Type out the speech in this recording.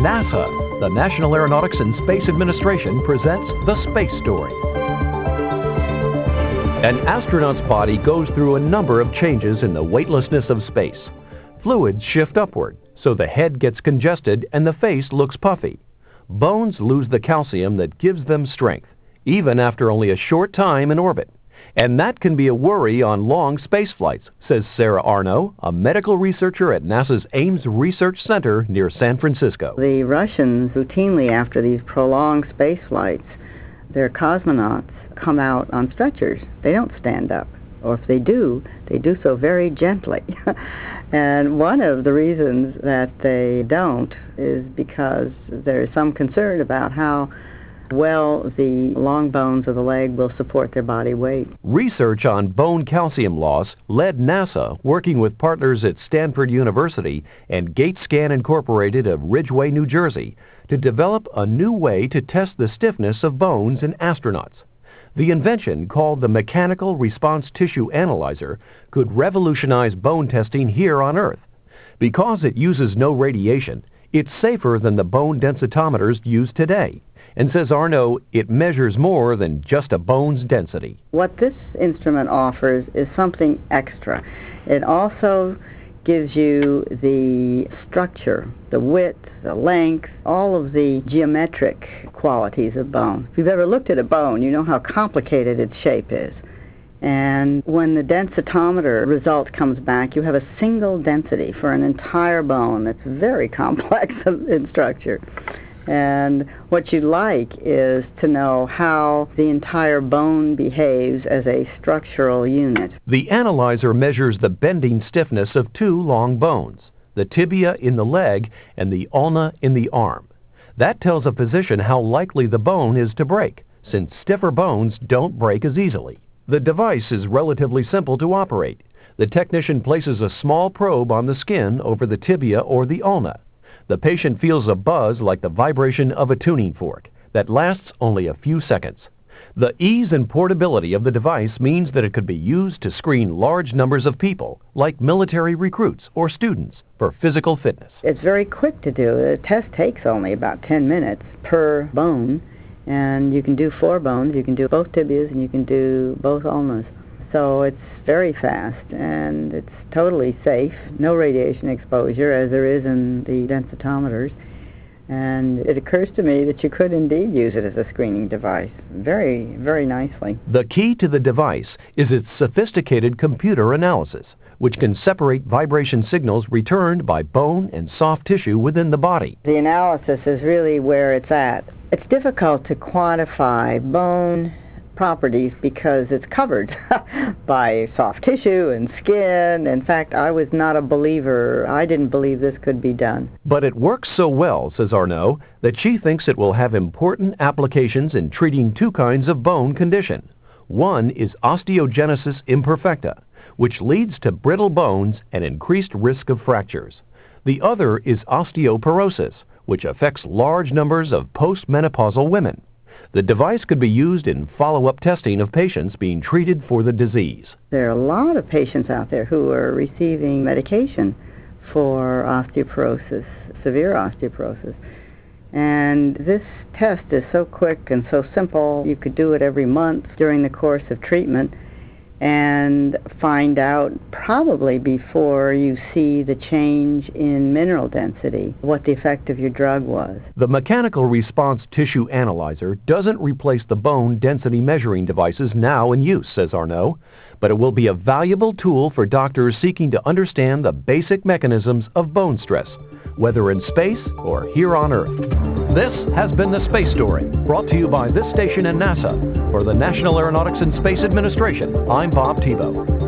NASA, the National Aeronautics and Space Administration, presents The Space Story. An astronaut's body goes through a number of changes in the weightlessness of space. Fluids shift upward, so the head gets congested and the face looks puffy. Bones lose the calcium that gives them strength, even after only a short time in orbit. And that can be a worry on long space flights, says Sarah Arno, a medical researcher at NASA's Ames Research Center near San Francisco. The Russians routinely, after these prolonged space flights, their cosmonauts come out on stretchers. They don't stand up. Or if they do so very gently. And one of the reasons that they don't is because there is some concern about how well the long bones of the leg will support their body weight. Research on bone calcium loss led NASA, working with partners at Stanford University and GateScan Incorporated of Ridgeway, New Jersey, to develop a new way to test the stiffness of bones in astronauts. The invention, called the Mechanical Response Tissue Analyzer, could revolutionize bone testing here on Earth. Because it uses no radiation, it's safer than the bone densitometers used today. And says Arno, it measures more than just a bone's density. What this instrument offers is something extra. It also gives you the structure, the width, the length, all of the geometric qualities of bone. If you've ever looked at a bone, you know how complicated its shape is. And when the densitometer result comes back, you have a single density for an entire bone that's very complex in structure. And what you like is to know how the entire bone behaves as a structural unit. The analyzer measures the bending stiffness of two long bones, the tibia in the leg and the ulna in the arm. That tells a physician how likely the bone is to break, since stiffer bones don't break as easily. The device is relatively simple to operate. The technician places a small probe on the skin over the tibia or the ulna. The patient feels a buzz like the vibration of a tuning fork that lasts only a few seconds. The ease and portability of the device means that it could be used to screen large numbers of people, like military recruits or students, for physical fitness. It's very quick to do. The test takes only about 10 minutes per bone, and you can do 4 bones. You can do both tibias and you can do both ulnas. So it's very fast, and it's totally safe, no radiation exposure as there is in the densitometers. And it occurs to me that you could indeed use it as a screening device very, very nicely. The key to the device is its sophisticated computer analysis, which can separate vibration signals returned by bone and soft tissue within the body. The analysis is really where it's at. It's difficult to quantify bone properties because it's covered by soft tissue and skin. In fact, I was not a believer. I didn't believe this could be done. But it works so well, says Arno, that she thinks it will have important applications in treating 2 kinds of bone condition. One is osteogenesis imperfecta, which leads to brittle bones and increased risk of fractures. The other is osteoporosis, which affects large numbers of postmenopausal women. The device could be used in follow-up testing of patients being treated for the disease. There are a lot of patients out there who are receiving medication for osteoporosis, severe osteoporosis. And this test is so quick and so simple. You could do it every month during the course of treatment and find out probably before you see the change in mineral density, what the effect of your drug was. The Mechanical Response Tissue Analyzer doesn't replace the bone density measuring devices now in use, says Arno, but it will be a valuable tool for doctors seeking to understand the basic mechanisms of bone stress, whether in space or here on Earth. This has been The Space Story, brought to you by this station and NASA. For the National Aeronautics and Space Administration, I'm Bob Tebow.